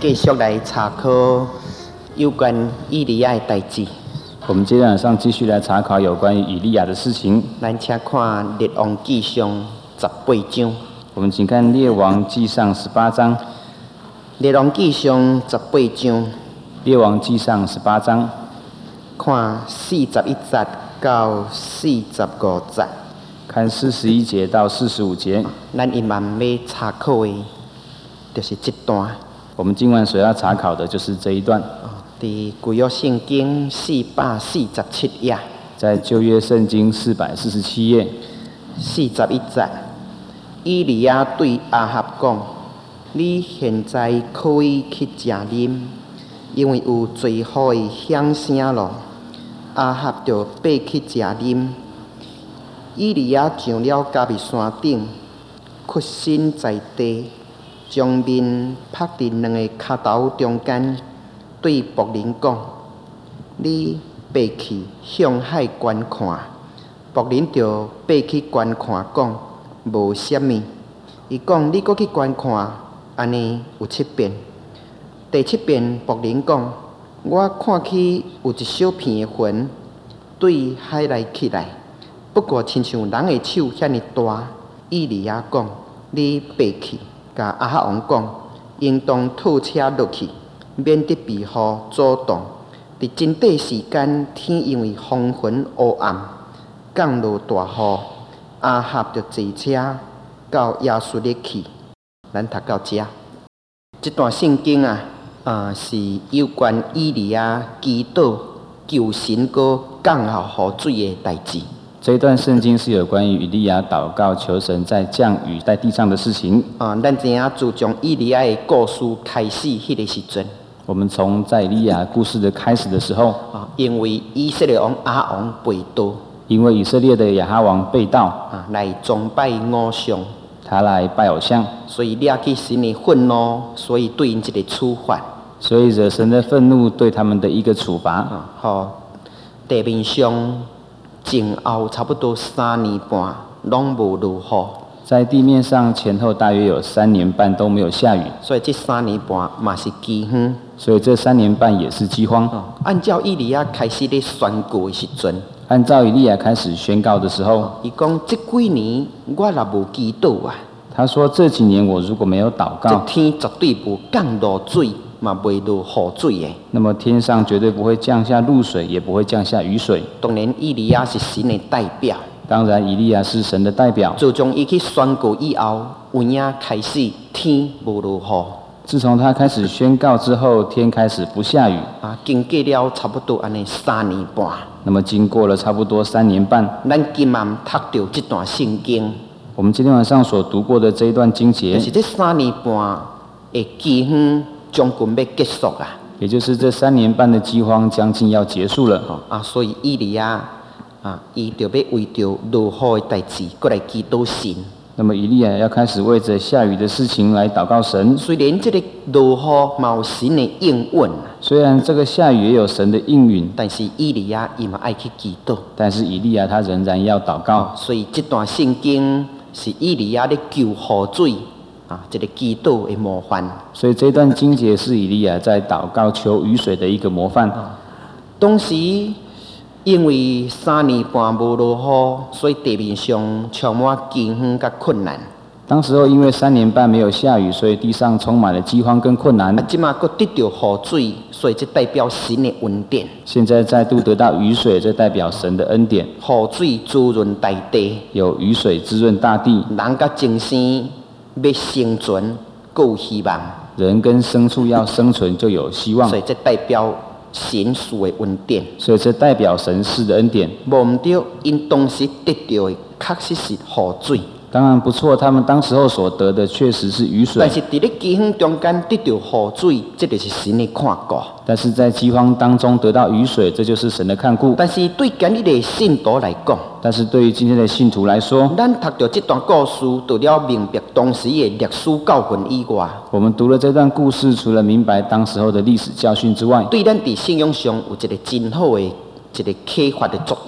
继续来查考有关以利亚的代志。 我们今天晚上继续来查考有关于以利亚的事情。 咱请看列王纪上18章。 我们请看列王纪上18章。 列王纪上18章。 列王纪上18章。 看41节到45节。 看41节到45节。 咱今晚要查考的，就是这段。我们今晚所要查考的就是这一段。 在旧约圣经447页。 在旧约圣经447页。 41节，以利亚对阿哈讲：你现在可以去食啉，因为有最好的响声咯。阿哈就爬去食啉。以利亚上了加密山顶，屈身在地，将面拍伫两个脚头中间，对仆人讲：你爬去向海观看。仆人就爬去观看，讲无啥物。伊讲你搁去观看，安尼有7遍。第7遍，仆人讲：我看起有一小片的云对海内起来。不过，亲像人的手遐尼大。以利亚讲：你爬去，甲阿哈王讲，应当套车落去，免得被雨阻挡。伫真短时间，天因为风云乌暗，降落大雨。阿哈就坐车到亚述勒去。咱读到这，这段圣经是有关以利亚祈祷求神搁降下雨水的代志。 这一段圣经是有关于以利亚祷告求神在降雨在地上的事情。 咱知影自从以利亚的故事开始，迄个时阵， 我们从在以利亚故事的开始的时候， 因为以色列王亚哈王背道， 因为以色列的亚哈王背道， 来崇拜偶像， 他来拜偶像， 所以惹起神的愤怒，所以对因一个处罚， 所以惹神的愤怒对他们的一个处罚。 地面上前后差不多3年半，拢无落雨。 在地面上前后大约有3年半都没有下雨， 所以这3年半嘛是饥荒。 所以这3年半也是饥荒。 按照以利亚开始咧宣告的时阵， 按照以利亚开始宣告的时候， 伊讲这几年我若无祈祷他说这几年我如果没有祷告， 这天绝对无降落水，嘛袂落雨水的。 那么天上绝对不会降下露水，也不会降下雨水。 当然，以利亚是神的代表。 当然，以利亚是神的代表。 自从伊去宣告以后，有影开始天无落雨。 自从他开始宣告之后，天开始不下雨。 经过了差不多安尼3年半。 那么经过了差不多3年半， 咱今晚读到这段圣经。 我们今天晚上所读过的这一段经节， 就是这3年半的饥荒将近要结束啊。 也就是这3年半的饥荒将近要结束了。 所以以利亚伊就要为着落雨的代志，过来祈祷神。 那么以利亚要开始为着下雨的事情来祷告神。 虽然这个落雨嘛有神的应允， 虽然这个下雨也有神的应允， 但是以利亚伊嘛爱去祈祷。 但是以利亚他仍然要祷告。 所以这段圣经是以利亚咧求雨水这个祈祷的模范。 所以这段经节是以利亚在祷告求雨水的一个模范。 当时因为3年半无落雨，所以地面上充满饥荒甲困难。 当时候因为3年半没有下雨，所以地上充满了饥荒跟困难。 即马佫得到雨水，所以这代表神的恩典。 现在再度得到雨水，这代表神的恩典。 雨水滋润大地， 有雨水滋润大地， 人甲精神要生存，佫有希望。 人跟牲畜要生存就有希望。 所以这代表神赐的恩典。 所以这代表神赐的恩典。 无毋对，因当时得到的确实是雨水。 当然不错，他们当时候所得的确实是雨水。 但是在咧饥荒中间得到雨水，这就是神的看顾。 但是在饥荒当中得到雨水，这就是神的看顾。 但是对今日的信徒来讲， 但是对于今天的信徒来说， 咱读到这段故事，除了明白当时的历史教训以外， 我们读了这段故事，除了明白当时候的历史教训之外， 对咱伫信仰上有一个真好的一个启发的作用。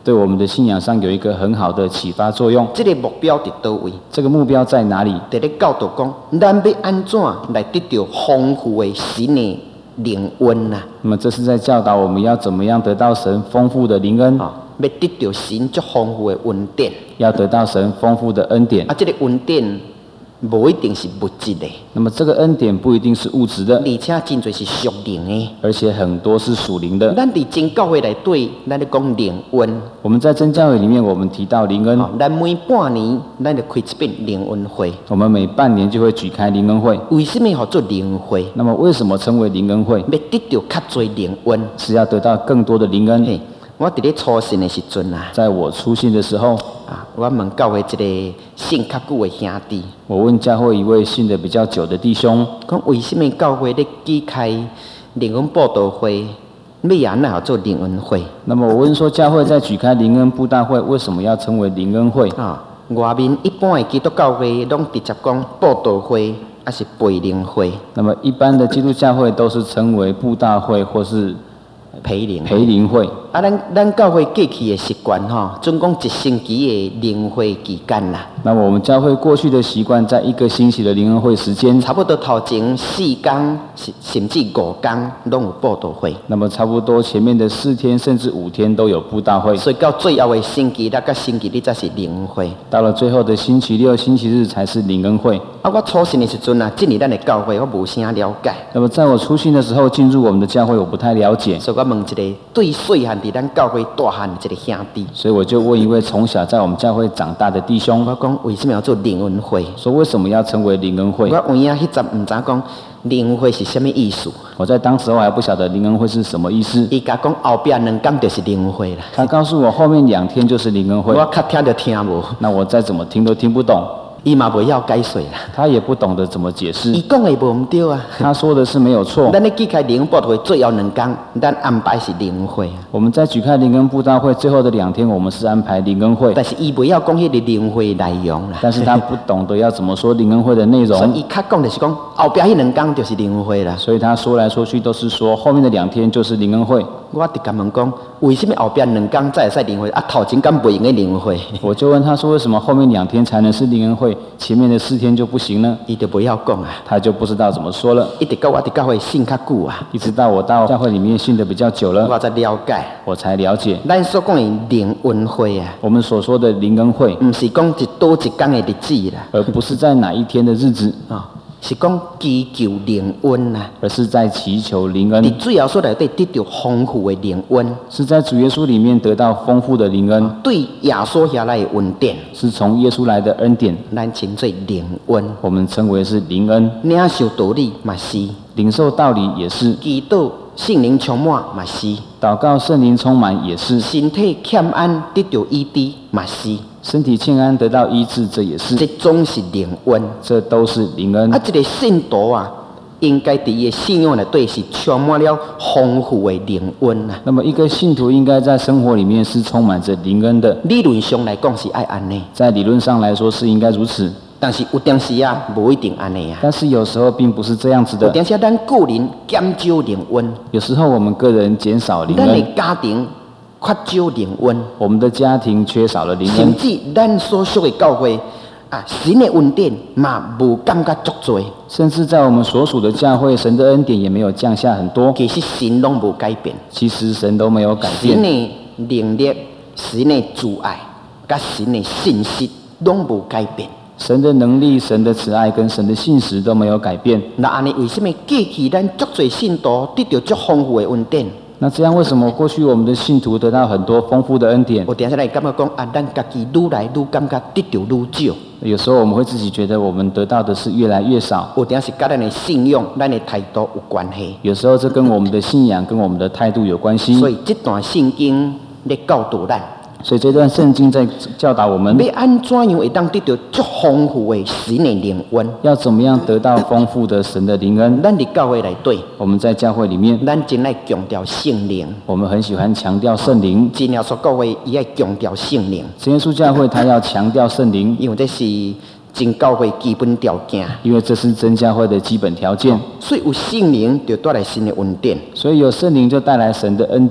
对我们的信仰上有一个很好的启发作用。 这个目标伫倒位？ 这个目标在哪里？ 伫咧教导讲，咱要安怎来得到丰富的神的灵恩呐？ 那么这是在教导我们要怎么样得到神丰富的灵恩， 要得到神足丰富的恩典， 要得到神丰富的恩典。 这个恩典无一定是物质的， 那么这个恩典不一定是物质的， 而且真侪是属灵的， 而且很多是属灵的。 咱伫真教会内对，咱咧讲灵恩。 我们在真教会里面，我们提到灵恩， 咱每半年咱就开一遍灵恩会。 我们每半年就会举开灵恩会。 为什么要做灵恩会？ 那么为什么称为灵恩会？ 要得到较多灵恩， 是要得到更多的灵恩。 我伫咧初信的时阵啊， 在我初信的时候， 我问教会一个信较久的兄弟， 我问教会一位信得比较久的弟兄， 讲为什么教会咧举开灵恩布道会，要安那做灵恩会？ 那么我问说，教会在举开灵恩布道会，为什么要称为灵恩会？ 外面一般的基督教会拢直接讲布道会，还是培灵会？ 那么一般的基督教会都是称为布道会或是培灵会。 咱教会过去的习惯总讲一星期的灵会期间啦。 那么我们教会过去的习惯，在一个星期的灵恩会时间， 差不多头前4天甚至5天拢有布道会。 那么差不多前面的4天甚至5天都有布道会。 所以到最后的星期六跟星期日才是灵恩会。 到了最后的星期六、星期日才是灵恩会。 我初信的时阵进入咱的教会，我无啥了解。 那么在我初信的时候进入我们的教会，我不太了解。 所以我问一个对细汉伫咱教会大汉的一个兄弟， 所以我就问一位从小在我们教会长大的弟兄， 我讲为什么要做灵恩会？ 说为什么要成为灵恩会？ 我有影迄阵唔知讲灵恩会是什么意思。 我在当时候还不晓得灵恩会是什么意思。 伊甲讲后边2天就是灵恩会啦。 他告诉我后面2天就是灵恩会。 我较听就听无。 那我再怎么听都听不懂。 伊嘛袂晓解说啦， 他也不懂得怎么解释。 伊讲的无唔对啊， 他说的是没有错。 咱咧举开灵恩布道会最后2天，咱安排是灵恩会啊。 我们在举开灵恩布道会最后的2天，我们是安排灵恩会。 但是伊袂晓讲迄个灵恩会内容啦。 但是他不懂得要怎么说灵恩会的内容。 所以伊较讲就是讲后边迄2天就是灵恩会啦。 所以他说来说去都是说后面的2天就是灵恩会。 我直甲问讲，为什么后边2天才会使灵恩会？头前敢袂用的灵恩会？ 我就问他说，为什么后面2天才能是灵恩会，前面的4天就不行呢？ 伊就袂晓讲啊， 他就不知道怎么说了。 一直到我伫教会信较久啊， 一直到我到教会里面信得比较久了， 我才了解。 我才了解， 咱所讲的灵恩会啊， 我们所说的灵恩会， 唔是讲多一天的日子啦， 而不是在哪一天的日子是讲祈求灵恩啊， 而是在祈求灵恩。 伫最后所内底得到丰富的灵恩， 是在主耶稣里面得到丰富的灵恩， 对耶稣下来的恩典， 是从耶稣来的恩典， 咱称作灵恩。 我们称为是灵恩。 领受道理嘛是， 领受道理也是， 祈祷圣灵充满嘛是， 祷告圣灵充满也是， 身体欠安得到医治嘛是， 身体欠安得到医治，这也是， 这总是灵恩。 这都是灵恩。 一个信徒啊，应该伫伊的信仰内底是充满了丰富的灵恩啊。 那么一个信徒应该在生活里面是充满着灵恩的。 理论上来讲是爱安尼， 在理论上来说是应该如此， 但是有当时啊，无一定安尼啊。 但是有时候并不是这样子的。 有当时咱个人减少灵恩， 有时候我们个人减少灵咱的恩， 家庭缺少灵恩， 我们的家庭缺少了灵甚恩， 至咱所属的教会啊，神的恩典嘛无感觉足多。 甚至在我们所属的教会，神的恩典也没有降下很多。 其实神拢无改变， 其实神都没有改变， 神的能力、神的慈爱、甲神的信息拢无改变。 神的能力、神的慈爱跟神的信实都没有改变。 那安尼为什么过去咱足侪信徒得到足丰富的恩典？ 那这样为什么过去我们的信徒得到很多丰富的恩典？ 有当时来感觉讲啊，咱家己愈来愈感觉得到愈少。 有时候我们会自己觉得我们得到的是越来越少。 有当时跟咱的信仰、咱的态度有关系。 有时候这跟我们的信仰、跟我们的态度有关系。 所以这段圣经咧教导咱。 所以这段圣经在教导我们， 要安怎样会当得到足丰富的神的灵恩？ 要怎么样得到丰富的神的灵恩？ 咱伫教会内底， 我们在教会里面， 咱真爱强调圣灵。 我们很喜欢强调圣灵。 真耶稣教会伊爱强调圣灵。 真耶稣教会他要强调圣灵， 因为这是真教会基本条件。 因为这是真教会的基本条件。 所以有圣灵就带来神的恩典。 所以有圣灵就带来神的恩典。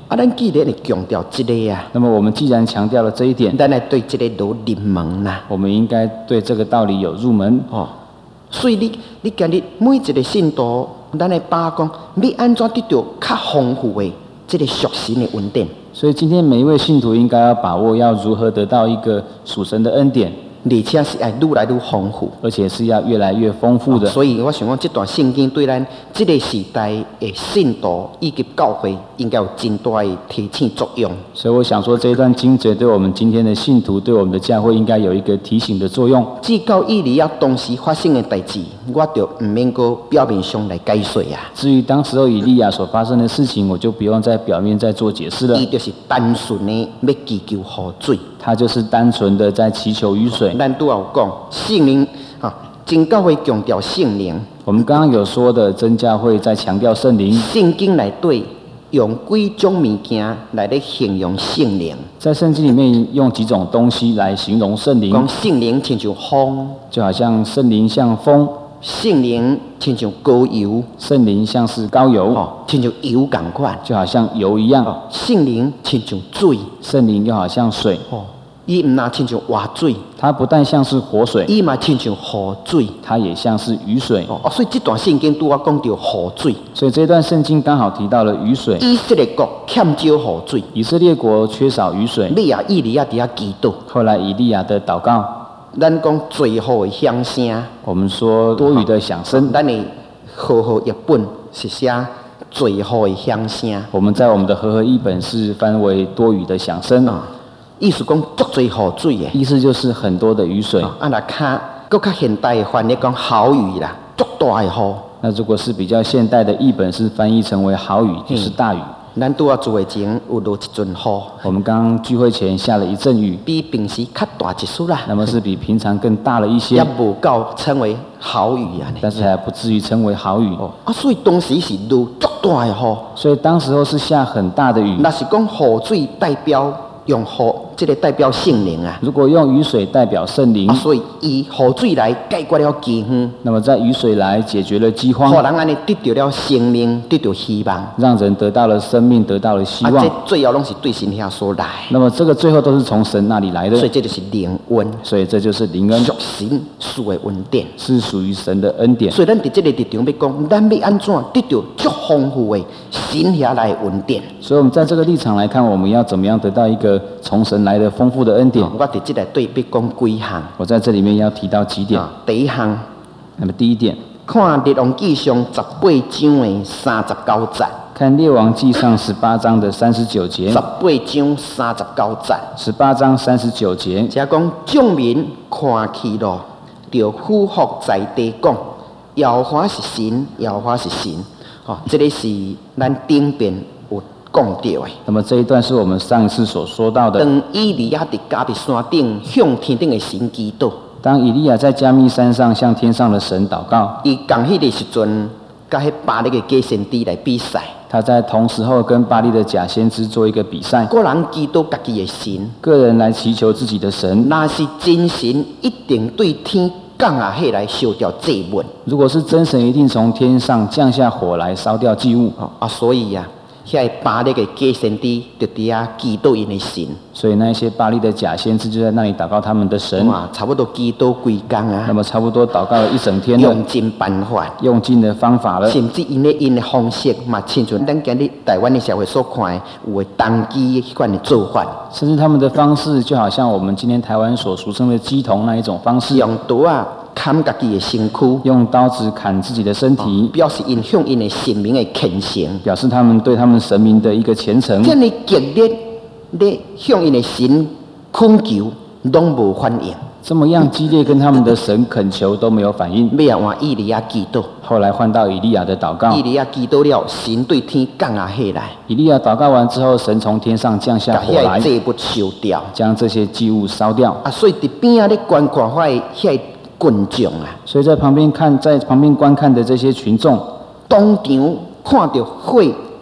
咱既然会强调这个啊， 那么我们既然强调了这一点， 咱来对这个有入门啦。 我们应该对这个道理有入门。 所以你今日每一个信徒，咱来把讲，要安怎得到较丰富的这个属神的恩典？ 所以今天每一位信徒应该要把握要如何得到一个属神的恩典， 而且是要愈来愈丰富， 而且是要越来越丰富的。 所以我想讲，这段圣经对咱这个时代的信徒以及教会，应该有真大的提醒作用。 所以我想说，这一段经节对我们今天的信徒，对我们的教会，应该有一个提醒的作用。 至到以利亚当时发生的代志，我就唔免个表面上来解说啊。 至于当时候以利亚所发生的事情，我就不用在表面再做解释了。 伊就是单纯的要祈求雨水， 他就是单纯的在祈求雨水。 咱都有讲圣灵啊，真教会强调圣灵。 我们刚刚有说的真教会在强调圣灵， 圣经内对用几种物件来咧形容圣灵。 在圣经里面用几种东西来形容圣灵， 讲圣灵亲像风， 就好像圣灵像风， 圣灵亲像膏油， 圣灵像是膏油， 亲像油同款， 就好像油一样。 圣灵亲像水， 圣灵又好像水， 伊唔那亲像活水， 它不但像是活水， 伊嘛亲像雨水， 它也像是雨水。 所以这段圣经拄我讲到雨水， 所以这段圣经刚好提到了雨水。 以色列国欠少雨水， 以色列国缺少雨水， 以利亚伫遐祈祷。 后来以利亚的祷告， 咱讲最雨的响声， 我们说多雨的响声， 咱的和合译本是写最雨的响声。 我们在我们的和合译本是翻为多雨的响声， 意思讲足多雨水的， 意思就是很多的雨水。 来看，更较现代的翻译讲好雨啦，足大的雨。 那如果是比较现代的译本，是翻译成为好雨，就是大雨。 咱拄啊做的前有落一阵雨， 我们刚刚聚会前下了一阵雨， 比平时较大一丝啦。 那么是比平常更大了一些， 也无够称为好雨啊， 但是还不至于称为好雨。 所以当时是落足大的雨， 所以当时候是下很大的雨。 那是讲雨水代表用雨，这个代表圣灵啊。 如果用雨水代表圣灵， 所以以雨水来解决了饥荒， 那么在雨水来解决了饥荒， 让人安尼得到了生命，得到希望， 让人得到了生命，得到了希望。 这最后拢是对神遐所来。 那么这个最后都是从神那里来的， 所以这就是灵恩。 所以这就是灵恩， 属神属的恩典， 是属于神的恩典。 所以咱伫这个立场要讲，咱要安怎得到足丰富的神遐来的恩典？ 所以我们在这个立场来看，我们要怎么样得到一个从神来的丰富的恩典？ 我伫这里对要讲几项。 我在这里面要提到几点。 第一项， 那么第一点， 看列王记上18章的39节。 看列王记上18章的39节。 18章39节。 18章39节。 这讲众民看去咯，就俯伏在地讲：耶和华是神，耶和华是神。这个是咱顶边有讲到的。 那么这一段是我们上一次所说到的。 当以利亚伫加密山顶向天顶的神祈祷。 当以利亚在加密山上向天上的神祷告， 伊共迄个时阵，甲迄巴力的假先知来比赛。 他在同时候跟巴力的假先知做一个比赛。 个人祈祷家己的神， 个人来祈求自己的神。 那是真神，一定对天降下火来烧掉祭物。 如果是真神，一定从天上降下火来烧掉祭物。 所以啊，遐巴力的假先知就伫遐祈祷因的神。 所以那些巴力的假先知就在那里祷告他们的神。 差不多祈祷几天啊。 那么差不多祷告了一整天了。 用尽办法， 用尽的方法了。 甚至因的方式嘛，亲像咱今日台湾的社会所看的，有的当机迄款的做法。 甚至他们的方式，就好像我们今天台湾所俗称的鸡童那一种方式。 用刀啊砍家己的身躯， 用刀子砍自己的身体， 表示因向因的神明的虔诚， 表示他们对他们神明的一个虔诚。 这样的激烈咧向因的神恳求，拢无反应。 这么样激烈跟他们的神恳求都没有反应。 要换以利亚祈祷， 后来换到以利亚的祷告。 以利亚祈祷了，神对天降下火来。 以利亚祷告完之后，神从天上降下火来， 把祭物烧掉， 将这些祭物烧掉。 所以伫边啊咧观看遐群众啊， 所以在旁边观看的这些群众， 当场看到火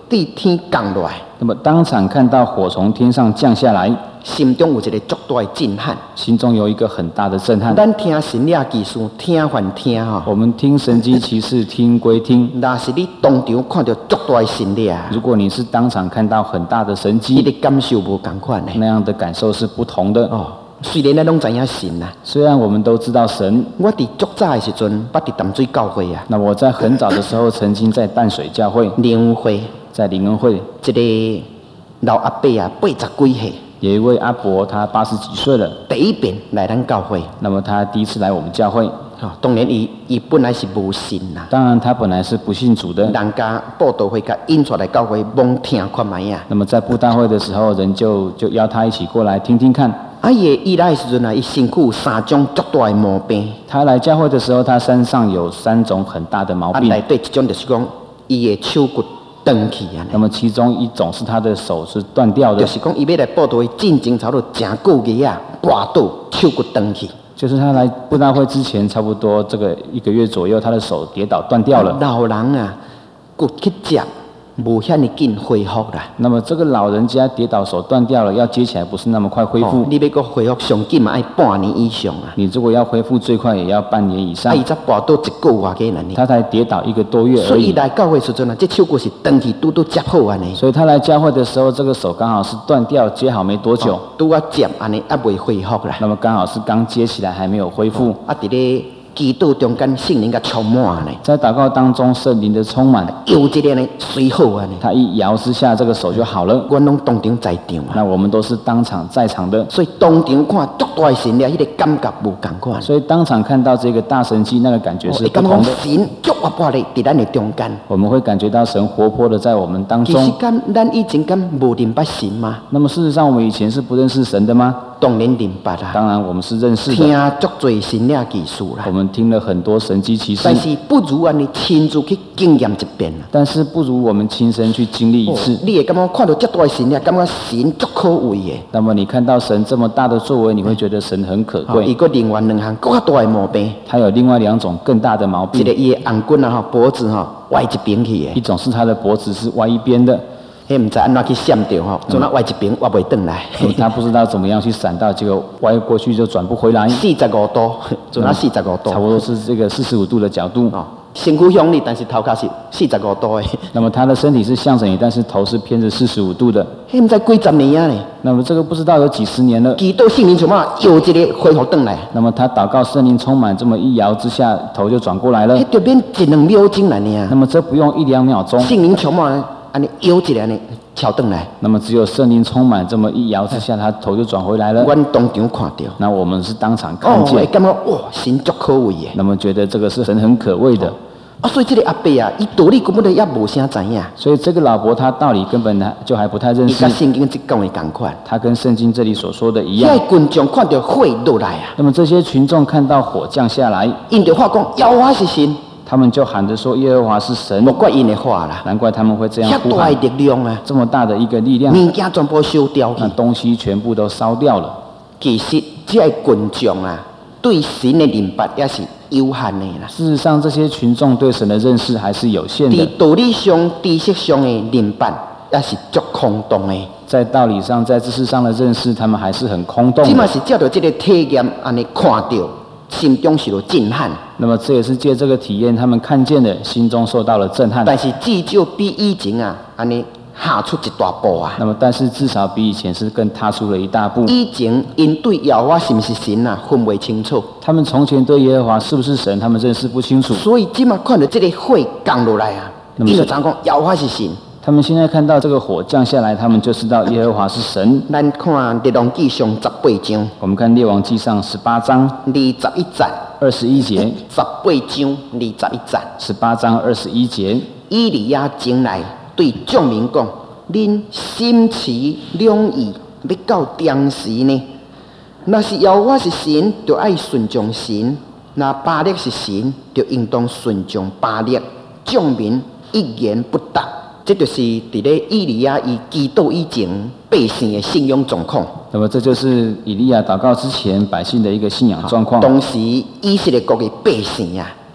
对天降落来， 那么当场看到火从天上降下来， 心中有一个足大的震撼。 心中有一个很大的震撼。 咱听神理技术，听还听哈。 我们听神机骑士，听归听。 若是你当场看到足大的神理， 如果你是当场看到很大的神你的迹， 感受无同款的。 那样的感受是不同的。 哦，虽然咱拢知影神啊， 虽然我们都知道神， 我伫足早的时阵，捌伫淡水教会啊， 那我在很早的时候曾经在淡水教会， 灵会在灵恩会， 一个老阿伯啊，80几岁， 有一位阿伯，他80几岁了， 第一遍来咱教会。 那么他第一次来我们教会， 当然伊本来是无信啦， 当然他本来是不信主的。 人家布道会甲引出来教会，罔听看卖啊。 那么在布道会的时候，人就邀他一起过来听听看。 伊来的时阵啊，伊身躯有3种足大的毛病。 他来教会的时候，他身上有3种很大的毛病。 内底一种就是讲，伊的手骨断去啊。 那么其中一种是他的手是断掉的， 就是讲伊要来布道会进前差不多真久日啊，跋倒手骨断去。 就是他来布道会之前，差不多这个1个月左右，他的手跌倒断掉了。 老人啊，骨去接，无遐尼紧恢复啦。 那么这个老人家跌倒手断掉了，要接起来不是那么快恢复。 你要搁恢复上紧嘛，要半年以上啊。 你如果要恢复最快也要半年以上。 伊才跋倒1个外几年。 他才跌倒1个多月而已。 所以来教会时阵啊，这手骨是断去，拄接好安尼。 所以他来教会的时候，这个手刚好是断掉，接好没多久。 拄接安尼，未恢复啦。 那么刚好是刚接起来，还没有恢复。 伫咧祈祷中间，圣灵甲充满呢。 在祷告当中，圣灵的充满， 摇一个呢，随好啊呢。 他一摇之下，这个手就好了。 我拢当场在场啊。 那我们都是当场在场的， 所以当场看足大的神了，迄个感觉无同款。 所以当场看到这个大神迹，那个感觉是不同的。 神足活泼的伫咱的中间， 我们会感觉到神活泼的在我们当中。 其实咱以前无认捌神吗？ 那么事实上，我们以前是不认识神的吗？ 当然认捌啦。 当然，我们是认识的。 听足多神理技术啦。 我们听了很多神迹奇事， 但是不如安尼亲自去经验一遍。 但是不如我们亲身去经历一次。 你会感觉看到这大的神理，感觉神足可畏的。 那么你看到神这么大的作为，你会觉得神很可贵。 伊个另外2项更加大的毛病。 他有另外2种更大的毛病。 一个伊的红棍啊，脖子歪一边去的。 一种是他的脖子是歪一边的。 迄唔知安怎去闪掉做那歪一边歪袂转来。 他不知道怎么样去闪到，结果歪过去就转不回来。 45度，做那45度， 差不多是这个45度的角度。 身躯向你，但是头壳是45度的。 那么他的身体是向着你，但是头是偏着45度的。 迄唔知几十年啊呢？ 那么这个不知道有几10年了。 祈祷圣灵充满，摇一个恢复转来。 那么他祷告圣灵充满，这么一摇之下，头就转过来了。 迄就变1-2秒钟来呢。 那么这不用1-2秒钟。 圣灵充满，安尼摇一个呢，翘转来。 那么只有圣灵充满，这么一摇之下，他头就转回来了。 我当场看到。 那我们是当场看见。 感觉哇，神足可畏的。 那么觉得这个是神很可畏的。 所以这个阿伯啊，伊道理根本就也无啥知影。 所以这个老伯他道理根本就还不太认识。 伊跟圣经这讲的同款。 他跟圣经这里所说的一样。 遐群众看到火落来啊。 那么这些群众看到火降下来， 因就话讲耶和华是神， 他们就喊着说耶和华是神。 莫怪因的话啦， 难怪他们会这样呼喊。 遐大的力量啊， 这么大的一个力量， 物件全部烧掉去， 那东西全部都烧掉了。 其实这些群众啊，对神的认识也是有限的啦。 事实上，这些群众对神的认识还是有限的。 在道理上、知识上的认识也是足空洞的。 在道理上、在知识上的认识，他们还是很空洞的。 这嘛是借着这个体验，安尼看到，心中受到震撼。 那么这也是借这个体验，他们看见的，心中受到了震撼。 但是至少比以前啊，安尼踏出一大步啊。 那么，但是至少比以前是更踏出了一大步。 以前因对耶和华是不是神啊，分不清楚。 他们从前对耶和华是不是神，他们认识不清楚。 所以今嘛看到这个火降落来啊，因就知讲耶和华是神。 他们现在看到这个火降下来，他们就知道耶和华是神。 咱看列王纪上18章， 我们看列王纪上18章 21节 21节 ，18章21节 ，18章21节。 以利亚前来对众民讲：恁心持两意，要到当时呢？若是耶和华是神，就爱顺从神；那巴力是神，就应当顺从巴力。众民一言不答。这就是伫咧以利亚伊祈祷以前百姓的信仰状况。 那么这就是以利亚祷告之前百姓的一个信仰状况。 当时以色列国的百姓啊，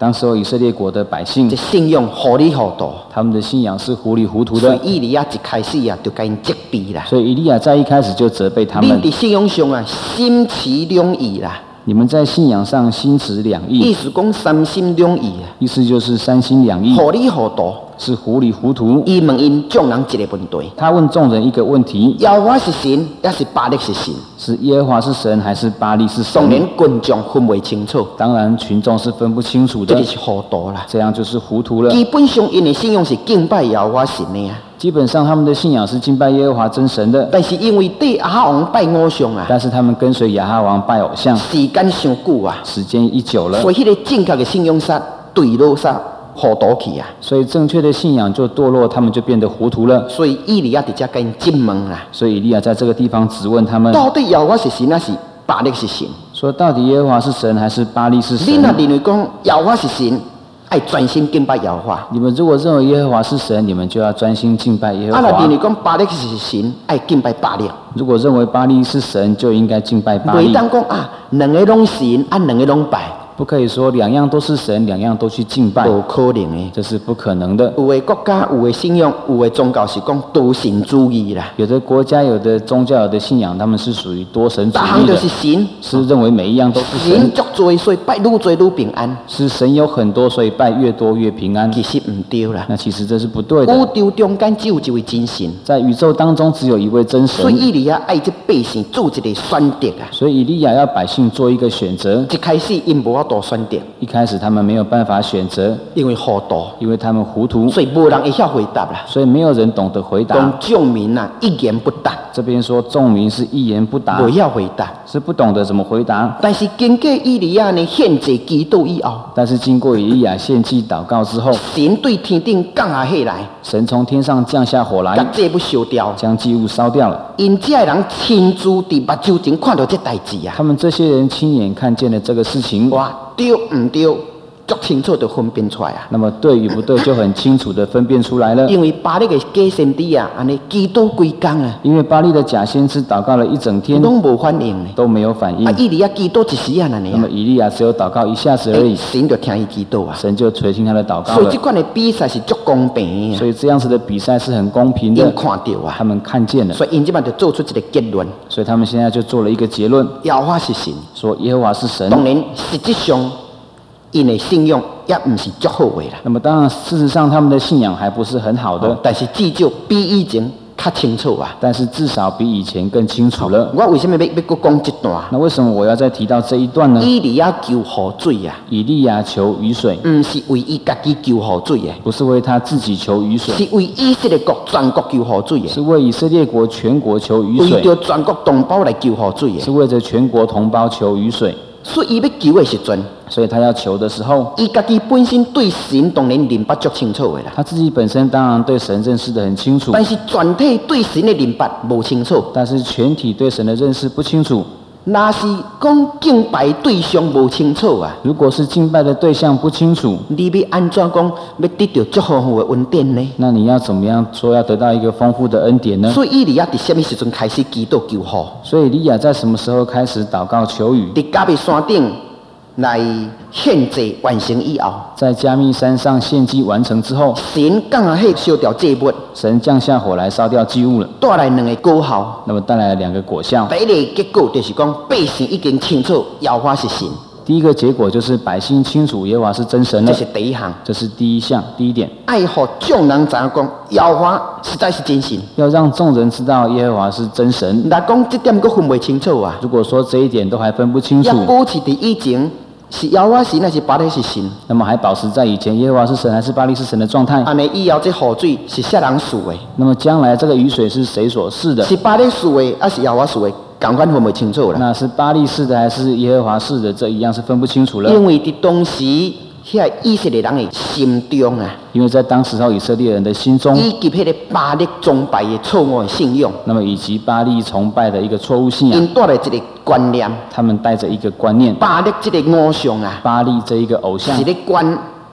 当时候以色列国的百姓这，信仰糊里糊涂， 他们的信仰是糊里糊涂的， 所以以利亚一开始啊，就甲因责备啦。 所以以利亚在一开始就责备他们： 恁伫信仰上啊，心持两意啦， 你们在信仰上心持两意意， 思讲三心两意啊， 意思就是三心两意， 糊里糊涂。 是糊里糊涂。 伊问因众人一个问题： 他问众人一个问题： 耶和华是神，还是巴力是神？ 是耶和华是神还是巴力是神？ 当然群众分不清楚， 当然群众是分不清楚的， 这就是糊涂啦。 这样就是糊涂了。 基本上因的信仰是敬拜耶和华神的啊， 基本上他们的信仰是敬拜耶和华真神的， 但是因为对亚哈王拜偶像啊， 但是他们跟随亚哈王拜偶像， 时间上久啊， 时间一久了， 所以迄个正确的信仰煞对落煞糊涂去啊。 所以正确的信仰就堕落，他们就变得糊涂了。 所以以利亚直接跟因质问啦： 所以以利亚在这个地方质问他们， 到底耶和华是神还是巴力是神？ 说到底耶和华是神还是巴力是神你？若认为讲耶和华是神，爱专心敬拜耶和华； 你们如果认为耶和华是神，你们就要专心敬拜耶和若认华； 为讲巴力是神，爱敬拜巴力。 如果认为巴力是神，就应该敬拜巴袂力。 当讲啊，两个拢神，啊两个拢拜， 不可以说两样都是神，两样都去敬拜， 无可能的。 这是不可能的。 有的国家、有的信仰、有的宗教是讲多神主义啦， 有的国家、有的宗教、有的信仰，他们是属于多神主义的大项就是，神， 是认为每一样都是神神， 足多，所以拜愈多愈平安。 是神有很多，所以拜越多越平安。 其实唔对啦， 那其实这是不对宇的。 宙中间只有一位真神， 在宇宙当中只有一位真所以神， 以利亚爱这百姓做一个选择啊。 所以以利亚要百姓做一个选择。 一开始因无法度选择， 一开始他们没有办法选择， 因为糊涂， 因为他们糊涂， 所以无人会晓回答啦。 所以没有人懂得回答讲。众民啊，一言不答， 这边说众民是一言不答， 不晓回答。 是不懂得怎么回答。 但是经过以利亚呢献祭祈祷以后， 但是经过以利亚献祭祷告之后， 神对天顶降下下来， 神从天上降下火把来， 祭物烧掉。 将祭物烧掉了。 因这的人亲自伫目睭前看到这代志啊， 他们这些人亲眼看见了这个事情， 哇，对唔对，足清楚就分辨出来啊。 那么对与不对就很清楚的分辨出来了。 因为巴力的假先知啊，安尼祈祷几工啊， 因为巴利的假先知祷告了一整天拢无反应呢。 都没有反应啊，，以利亚祈祷一时啊，安尼啊那么，以利亚只有祷告一下子而已， 神就听伊祈祷啊。 神就垂听他的祷告了所以这。款的比赛是足公平的啊， 所以这样子的比赛是很公平的因，看到啊他，们看见了， 所以因即摆就做出一个结论： 所以他们现在就做了一个结论， 耶和华是神。 说耶和华是神。 当然，实际上因的信仰也唔是足好的啦。 那么当然，事实上他们的信仰还不是很好的， 但是至少比以前较清楚啊。 但是至少比以前更清楚了。 我为什么要搁讲这段？ 那为什么我要再提到这一段呢？ 以利亚求雨水啊， 以利亚求雨水， 唔是为伊家己求雨水的， 不是为他自己求雨水， 是为以色列国全国求雨水的， 是为以色列国全国求雨为水， 着全国同胞来求雨水的。 是为着全国同胞求雨水。 所以伊要求的时阵， 所以他要求的时候， 伊家己本身对神当然认捌足清楚的啦， 他自己本身当然对神认识得很清楚， 但是全体对神的认捌无清楚。 但是全体对神的认识不清楚。 若是讲敬拜对象无清楚啊， 如果是敬拜的对象不清楚， 你要安怎讲要得到足丰富的恩典呢？ 那你要怎么样说要得到一个丰富的恩典呢？ 所以以利亚伫什么时阵开始祈祷求雨？ 所以利亚在什么时候开始祷告求雨？ 伫加比山顶来献祭完成以后， 在加密山上献祭完成之后， 神降下火烧掉祭物， 神降下火来烧掉祭物了， 带来两个果效。 那么带来了两个果效。 第一个结果就是讲，百姓已经清楚耶和华是神， 第一个结果就是百姓清楚耶和华是真神了这，是第一项。 这是第一项，第一点， 爱互众人知影讲，耶和华实在是真神。 要让众人知道耶和华是真神。 若讲这点佫分袂清楚啊， 如果说这一点都还分不清也楚， 保持伫以前是耶和华神还是巴力是神？ 那么还保持在以前耶和华是神还是巴力是神的状态， 安尼以后这雨水是啥人赐的？ 那么将来这个雨水是谁所赐的？ 是巴力赐的，还是耶和华赐的？共款分袂清楚啦。 那是巴力赐的还是耶和华赐的？这一样是分不清楚了。 因为伫当时遐以色列人的心中啊， 因为在当时候以色列人的心中， 以及迄个巴力崇拜的错误的信仰， 那么以及巴力崇拜的一个错误信仰， 因带来一个观念， 他们带着一个观念， 巴力这个偶像啊， 巴力这一个偶像是咧管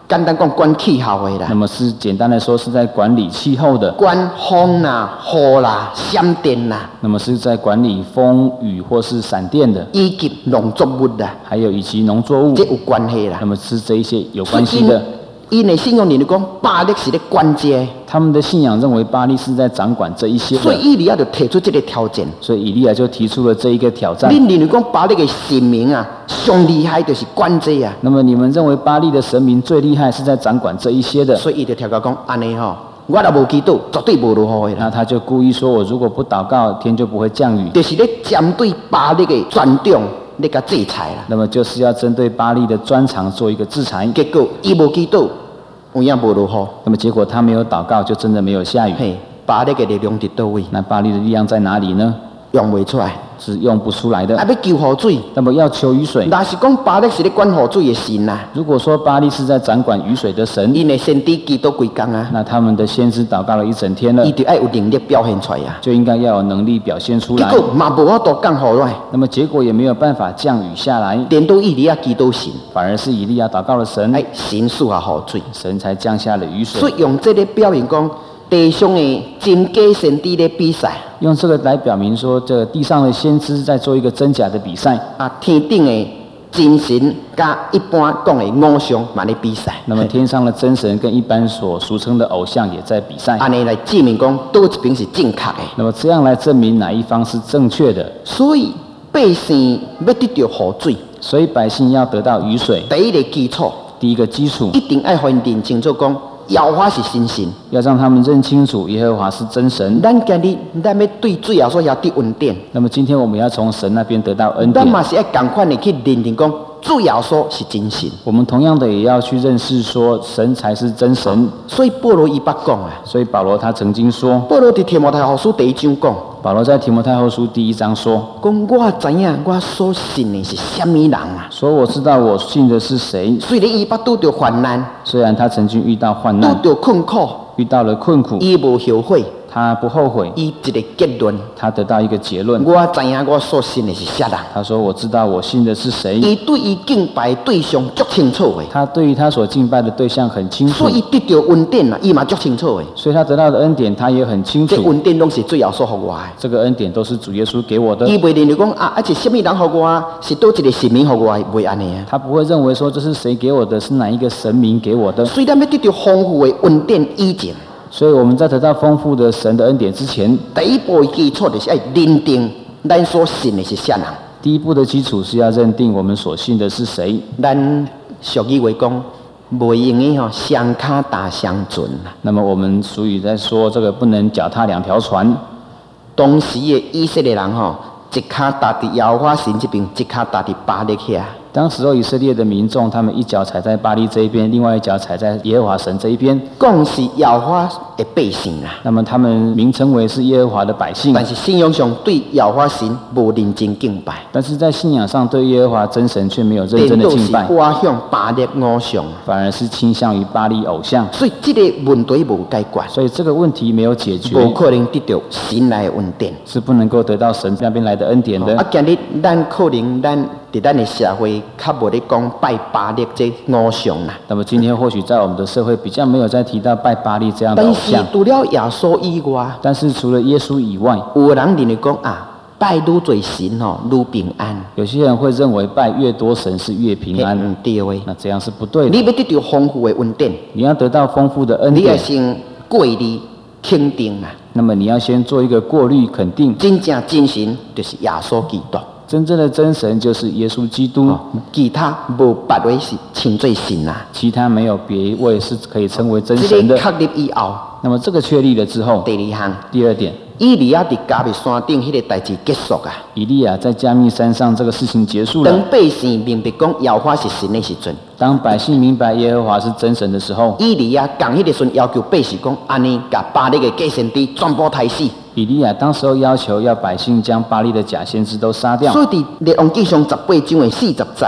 简单讲管气候的啦， 那么是简单的说是在管理气候的， 管风啦、雨啦、闪电啦， 那么是在管理风雨或是闪电的， 以及农作物啦， 还有以及农作物， 这有关系啦那。么是这一些有关系的。 因的信仰认为讲巴力是咧管这个， 他们的信仰认为巴力是在掌管这一些的， 所以以利亚就提出这个挑战。 所以以利亚就提出了这一个挑战。 恁认为讲巴力的神明啊，上厉害就是管这啊， 那么你们认为巴力的神明最厉害是在掌管这一些的， 所以伊就调教讲安尼吼，我若无祈祷，绝对无落雨的啦。 那他就故意说我如果不祷告，天就不会降雨， 就是咧针对巴力的专长咧甲制裁啦。 那么就是要针对巴力的专长做一个制裁。 结果伊无祈祷，有影无落雨。 那么结果他没有祷告，就真的没有下雨。 嘿，巴力的力量伫倒位？ 那巴力的力量在哪里呢？ 用袂出来， 是用不出来的。 啊要求雨水。 那么要求雨水， 若是讲巴力是咧管雨水的神呐， 如果说巴力是在掌管雨水的神， 因的先知祈祷规工啊， 那他们的先知祷告了一整天了伊，就爱有能力表现出来啊。 就应该要有能力表现出来。 结果嘛无法度降雨来， 那么结果也没有办法降雨下来， 连到以利亚祈祷神， 反而是以利亚祷告了神， 哎，神赐下雨水， 神才降下了雨水所。以用这个表现讲地上的真假先知咧比赛用这个来表明说，这地上的先知在做一个真假的比赛。 啊，天顶的真神甲一般讲的偶像嘛咧比赛， 那么天上的真神跟一般所俗称的偶像也在比赛。 安尼来证明讲倒一边是正确的， 那么这样来证明哪一方是正确的。 所以百姓要得到雨水， 所以百姓要得到雨水， 第一个基础第一个基础一定爱认定清楚讲。耶和华是真神， 要让他们认清楚耶和华是真神。 咱今日咱要对最后所要得恩典， 那么今天我们要从神那边得到恩典， 咱嘛是要共款的去认定讲最后所是真神。 我们同样的也要去认识说神才是真神。 所以保罗伊捌讲啊， 所以保罗他曾经说， 保罗伫提摩太后书第一章讲， 保罗在提摩太后书第1章说， 讲我知影我所信的是虾米人啊。 说我知道我信的是谁。 虽然伊捌拄着患难， 虽然他曾经遇到患拄难， 着困苦， 遇到了困苦， 伊无后悔， 他不后悔， 伊一个结论， 他得到一个结论。 我知影我所信的是啥人。 他说我知道我信的是谁。 伊对伊敬拜的对象足清楚的， 他对于他所敬拜的对象很清楚所，以伊得到恩典啊，伊嘛足清楚的。 所以他得到的恩典他也很清这楚。 恩典拢是最后所互我的。 这个恩典都是主耶稣给我的。 伊袂认为讲啊，是虾米人互我，是倒一个神明互我的，袂安尼啊。 他不会认为说这是谁给我的，是哪一个神明给我的。 虽然要得到丰富的恩典以前， 所以我们在得到丰富的神的恩典之前， 第一步的基础就是要认定咱所信的是啥人。 第一步的基础是要认定我们所信的是谁。 咱俗语话讲，袂用的吼，双脚踏双船啦。 那么我们俗语在说这个不能脚踏两条船。 当时的以色列人吼，一脚踏伫耶和华神这边，一脚踏伫巴力遐。 当时候以色列的民众，他们一脚踩在巴力这一边，另外一脚踩在耶和华神这一边。 讲是耶和华的百姓啊， 那么他们名称为是耶和华的百姓， 但是信仰上对耶和华神无认真敬拜， 但是在信仰上对耶和华真神却没有认真的颠倒是敬拜， 歪向巴力偶像， 反而是倾向于巴力偶像。 所以这个问题无解决， 所以这个问题没有解决， 无可能得到神来的恩典。 是不能够得到神那边来的恩典的。 啊，今日咱可能咱伫咱的社会较无咧讲拜巴力这偶像啦， 那么今天或许在我们的社会比较没有再提到拜巴力这样的偶但是像， 除了耶稣以外， 但是除了耶稣以外， 有人认为讲啊，拜愈多神吼愈平安， 有些人会认为拜越多神是越平安， 毋对的。 那这样是不对的。 你要得到丰富的恩典， 你要得到丰富的恩你要典， 先过滤肯定啦。 那么你要先做一个过滤肯定， 真正真神就是耶稣基督， 真正的真神就是耶稣基督， 其他无别位是称作神啦。 其他没有别位是可以称为真这神的。 个确立以后， 那么这个确立了之后， 第二项， 第二点， 以利亚伫加密山顶迄个代志结束啊。 以利亚在加密山上这个事情结束了。 当百姓明白讲耶和华是神的时阵， 当百姓明白耶和华是真神的时候， 以利亚讲迄个时阵要求百姓讲，安尼甲巴力的假先知全部杀死。 以利亚当时候要求要百姓将巴力的假先知都杀掉。 所以伫列王纪上18章的40节啊，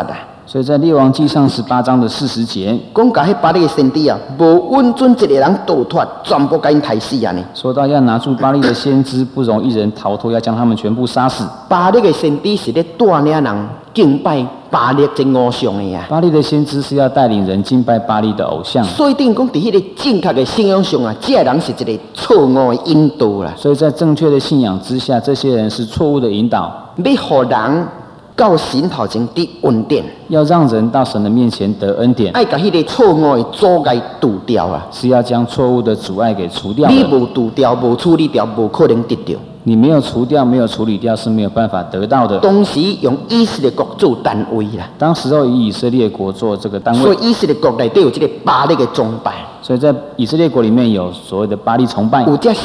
所以在列王记上18章的40节， 讲甲迄巴力的先知啊，无稳准一个人逃脱，全部甲因杀死啊呢。 说到要拿住巴力的先知，不容一人逃脱，要将他们全部杀死。 巴力的先知是咧带领人敬拜巴力这偶像的啊。 巴力的先知是要带领人敬拜巴力的偶像。 所以等于讲，伫迄个正确的信仰上啊，这人是一个错误的引导啦。 所以在正确的信仰之下，这些人是错误的引导。 要互人到神头前得恩典， 要让人到神的面前得恩典， 爱甲迄个错误的阻碍除掉啊！ 是要将错误的阻碍给除掉的。 你无除掉，无处理掉，无可能得到。 你没有除掉，没有处理掉，是没有办法得到的。 当时用以色列国做单位啦， 当时候以以色列国做这个单位， 所以以色列国内底有这个巴力的崇拜。 所以在以色列国里面有所谓的巴力崇拜， 有这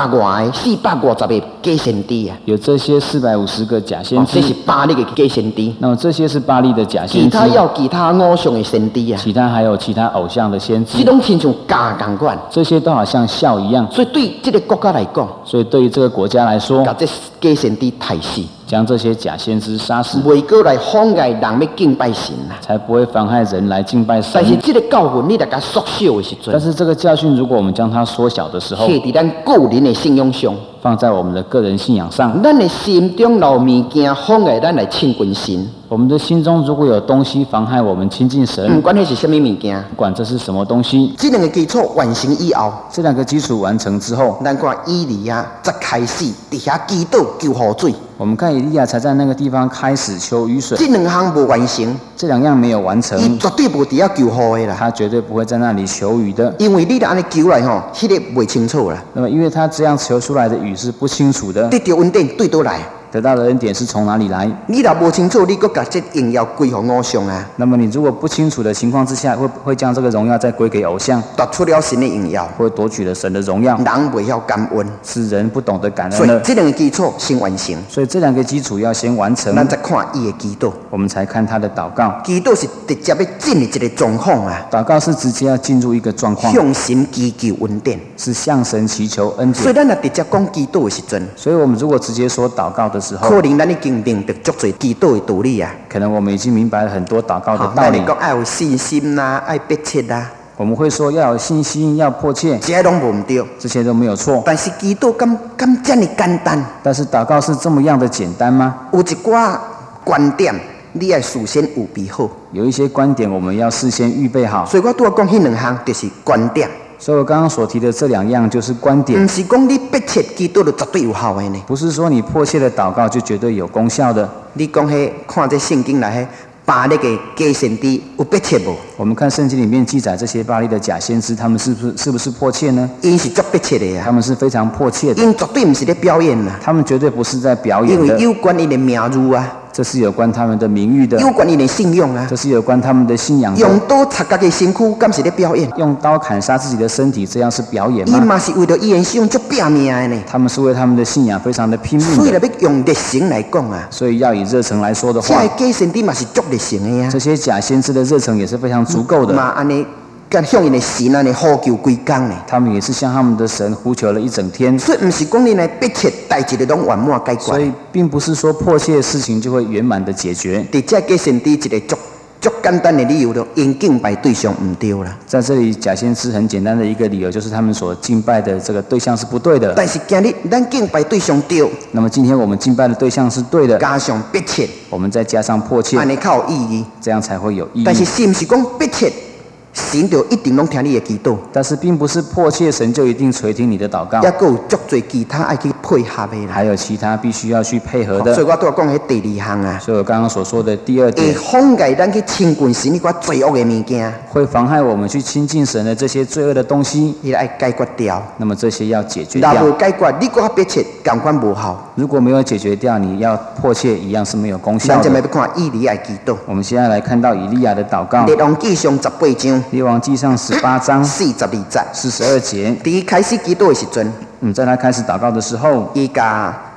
450个假先知啊， 有这些450个假先知， 这是巴力的假先知。 那么这些是巴力的假先知， 其他偶像的先知啊， 其他还有其他偶像的先知， 这种亲像假同款， 这些都好像笑一样。 所以对这个国家来讲， 所以对于这个国家来说， 把这假先知杀死， 将这些假先知杀死， 袂过来妨碍人要敬拜神啊， 才不会妨害人来敬拜神。 但是这个教训你大家缩小的时阵， 但是这个教训如果我们将它缩小的时候， 贴在咱个人的信仰上， 放在我们的个人信仰上， 咱的心中有物件妨碍咱来亲近神。 我们的心中如果有东西妨害我们亲近神， 不管那是什么物件， 不管这是什么东西， 这两个基础完成以后， 这两个基础完成之后， 咱看以利亚才开始伫遐祈祷求雨水。 我们看以利亚才在那个地方开始求雨水， 这两项无完成， 这两样没有完成， 伊绝对无伫遐求雨的啦。 他绝对不会在那里求雨的， 因为你若安尼求来吼，迄个袂清楚啦。 那么因为他这样求出来的雨是不清楚的， 得到恩典对倒来， 得到的恩典是从哪里来？ 你若无清楚，你搁把这荣耀归乎偶像啊， 那么你如果不清楚的情况之下，会将这个荣耀再归给偶像， 夺出了神的荣耀， 会夺取了神的荣耀， 人袂晓感恩， 使人不懂得感所以恩了。 这两个基础先完成， 所以这两个基础要先完成， 咱再看伊的祈祷。 我们才看他的祷告。 祈祷是直接要进入一个状况啊， 祷告是直接要进入一个状况， 向神祈求恩典， 是向神祈求恩典。 所以咱若直接讲祈祷的时阵， 所以我们如果直接说祷告的时候， 可能咱已经明白足侪祈祷的道理啊。 可能我们已经明白了很多祷告的道理。 咱会讲爱有信心啦，爱迫切啦， 我们会说要有信心，要迫切， 这些拢无毋对， 这些都没有错。 但是祈祷敢这么简单？ 但是祷告是这么样的简单吗？ 有一寡观点，你要事先预备好。 有一些观点我们要事先预备好。 所以我拄仔讲迄两项就是观点。 所以我刚刚所提的这两样就是观点， 不是讲你迫切祈祷就绝对有效的呢。 不是说你迫切的祷告就绝对有功效的。 你讲迄看这圣经来迄巴力的假先知有迫切无？ 我们看圣经里面记载这些巴力的假先知，他们是不是迫切呢？ 因是足迫切的啊， 他们是非常迫切的。 因绝对不是在表演啦， 他们绝对不是在表演的， 因为有关因的名誉啊， 这是有关他们的名誉的， 有关因的信用啊， 这是有关他们的信仰的。 用刀插家己身躯，敢是在表演？ 用刀砍杀自己的身体，这样是表演伊吗？ 嘛是为了伊的信用足拼命的呢。 他们是为他们的信仰非常的拼命所以的。 要用热诚来讲啊， 所以要以热诚来说的话， 这假先知嘛是足热诚的啊。 这些假先知的热诚也是非常足够的。 嘛安尼，敢向因的神安尼呼求规工呢。 他们也是向他们的神呼求了一整天。 所以不是讲你来迫切代志就拢圆满解决。 所以并不是说迫切的事情就会圆满的解决。 伫这假先知一个足简单的理由咯，因敬拜对象唔对啦。 在这里，假先知很简单的一个理由就是他们所敬拜的这个对象是不对的。 但是今日咱敬拜对象对， 那么今天我们敬拜的对象是对的， 加上迫切， 我们再加上迫切， 安尼较有意义。 这样才会有意义。 但是是不是讲迫切，神就一定拢听你的祈祷？ 但是并不是迫切神就一定垂听你的祷告， 也佫有足侪其他爱去配合的啦。 还有其他必须要去配合的。 所以我拄仔讲迄第二项啊， 所以我刚刚所说的第二会点， 妨碍咱去亲近神迄寡罪恶的物件， 会妨害我们去亲近神的这些罪恶的东西， 你爱解决掉。 那么这些要解决若掉。 无解决，你佫迫切，共款无效。 如果没有解决掉，你要迫切一样是没有功效咱就要的。 看以利亚的祈祷。 我们现在来看到以利亚的祷告， 列王记上18章列王记上18章 42节。 42节。 伫开始祈祷的时阵， 在他开始祷告的时候， 伊甲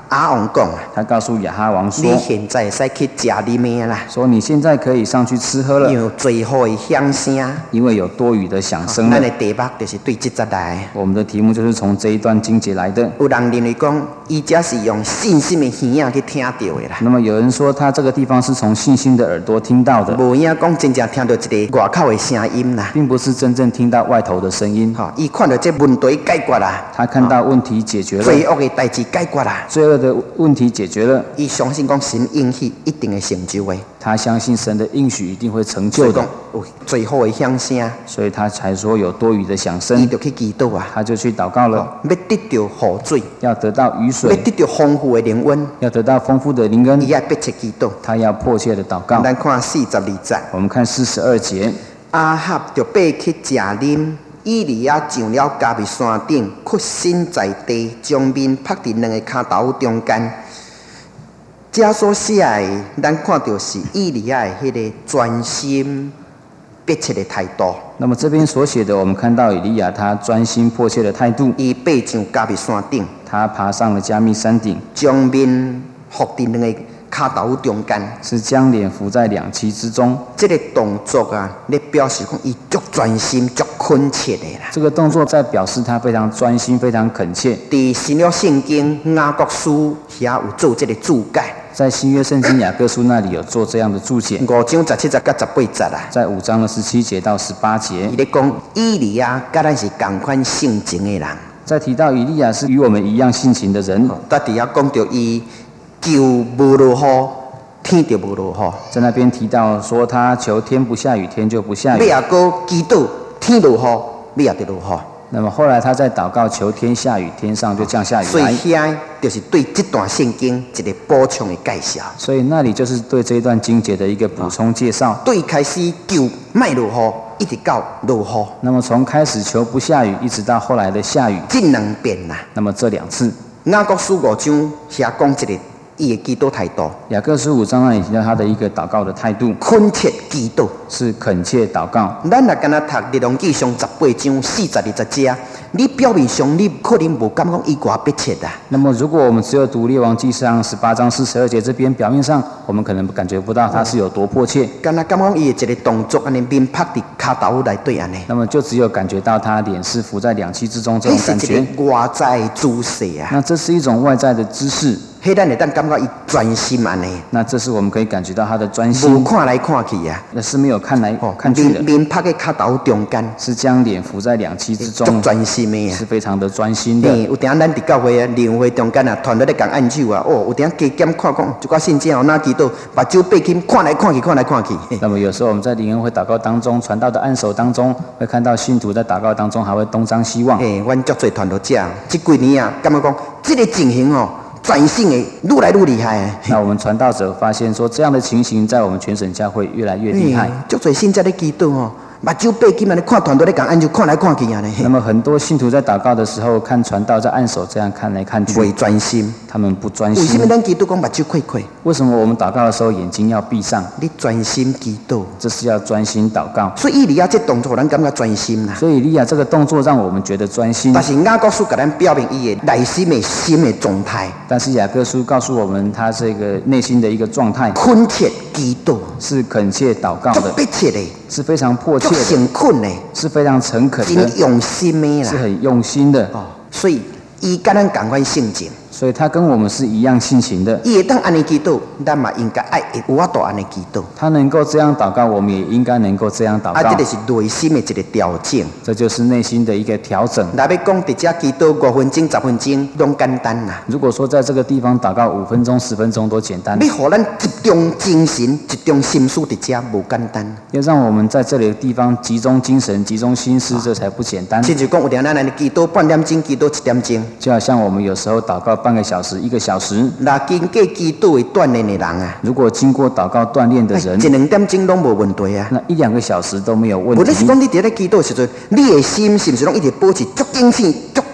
阿王讲啊， 他告诉亚哈王说你现在使去吃啉的啦， 说你现在可以上去吃喝了， 有最好的响声。 因为有多余的响声了。 咱的题目就是对这节来的。 我们的题目就是从这一段经节来的。 有人认为讲，伊只是用信心的耳仔去听到的啦。 那么有人说他这个地方是从信心的耳朵听到的， 无影讲真正听到一个外口的声音啦。 并不是真正听到外头的声音。 伊看到这问题解决啦， 他看到问题解决了， 罪恶的代志解决啦， 罪恶的问题解决了， 伊相信讲神应许一定会成就的。 他相信神的应许一定会成就的， 有最好的响声， 所以他才说有多余的响伊声， 就去祈祷啊， 他就去祷告了， 要得到雨水， 要得到雨要水， 得到丰富的灵温， 要得到丰富的灵恩伊，要迫切祈祷。 他要迫切的祷告。 咱看42节， 我们看42节， 阿哈就爬去食啉。以利亚上了加密山顶，屈身在地，将面拍伫两个骹头中间。这所写的，咱看到是以利亚的迄个专心迫切的态度。 那么这边所写的，我们看到以利亚他专心迫切的态度， 伊爬上加密山顶， 他爬上了加密山顶， 将面伏伫两个骹头中间。 是将脸伏在两膝之中。 这个动作啊，咧表示讲伊足专心、足恳切的啦。 这个动作在表示他非常专心、非常恳切。 伫新约圣经雅各书遐有做这个注解。 在新约圣经雅各书那里有做这样的注解， 5章17节到18节啦。 在5章的17节到18节， 伊咧讲以利亚甲咱是同款性情的人。 在提到以利亚是与我们一样性情的人， 在伫遐讲到伊求无落雨，天就无落雨。 在那边提到说他求天不下雨，天就不下雨。 尾也搁祈祷天落雨，尾也就落雨。 那么后来他在祷告求天下雨，天上就降下雨所以来。 遐就是对这段圣经一个补充的介绍。 所以那里就是对这一段经节的一个补充介绍。 对开始求卖落雨，一直到落雨， 那么从开始求不下雨，一直到后来的下雨， 这两遍啦。 那么这2次， 雅各书5章遐讲一个伊的祈祷态度， 雅各书5章那里提到他的一个祷告的态度， 恳切祈祷。 是恳切祷告。 咱若敢若读列王纪上18章40-20节，你表面上你可能无感觉伊偌迫切啊。 那么如果我们只有读列王纪上18章42节这边，表面上我们可能感觉不到他是有多迫切， 敢若感觉伊的一个动作安尼面拍伫骹头内底安尼， 那么就只有感觉到他脸是伏在两膝之中这种感觉。 迄是一个外在的姿势啊。 那这是一种外在的姿势， 迄咱会当感觉伊专心安尼， 那这是我们可以感觉到他的专无心， 看来看去啊。 那是没有看来看去的， 面拍在骹头中间， 是将脸伏在两膝之足中， 专心的啊是。非常的专心的。 有阵咱伫教会啊，年会中间啊，团队咧共按手啊，有阵加减看讲，一寡信件有哪祈祷，目睭闭起，看来看去，看来看去。 那么有时候我们在灵恩会祷告当中，传道的按手当中，会看到信徒在祷告当中还会东张西望。 阮足侪团队者，即几年啊，感觉讲这个情形哦，专心的愈来愈厉害。 那我们传道者发现说，这样的情形在我们全省教会越来越厉害。 足侪信者咧祈祷哦，目睭闭起安尼看团队咧共按手，看来看去安尼。 那么很多信徒在祷告的时候，看传道在按手这样看来看去， 袂专心。 他们不专为什么心。 咱祈祷讲目睭开开？ 为什么我们祷告的时候眼睛要闭上？ 你专心祈祷， 这是要专心祷告。 所以以利亚这动作，咱感觉专心啦。 所以以利亚这个动作让我们觉得专心， 但是雅各书甲咱表明伊的内心的状态， 但是雅各书告诉我们，他这个内心的一个状态恳切祈祷， 是恳切祷告足的， 迫切的， 是非常迫足切的， 诚恳的， 是非常诚恳的， 真用心的啦。 是很用心的。 所以伊甲咱同款性情， 所以他跟我们是一样性情的。 伊会当安尼祈祷，咱嘛应该爱有法度安尼祈祷。 他能够这样祷告，我们也应该能够这样祷啊， 告这。个是内心的一个调整。 这就是内心的一个调整。 若要讲伫遮祈祷5分钟、10分钟，拢简单啦。 如果说在这个地方祷告5分钟、10分钟都简单， 要互咱集中精神、集中心思伫遮无简单。 要让我们在这里的地方集中精神、集中心思，这才不简单。 亲像讲有阵咱安尼祈祷半点钟，祈祷1点钟。 就好像我们有时候祷告半个小时、1个小时， 若经过祈祷的锻炼的人啊， 如果经过祷告锻炼的人 1-2点钟拢无问题啊。 那1-2个小时都没有问题。 无你是讲你伫咧祈祷的时阵，你的心是毋是拢一直保持足警醒、足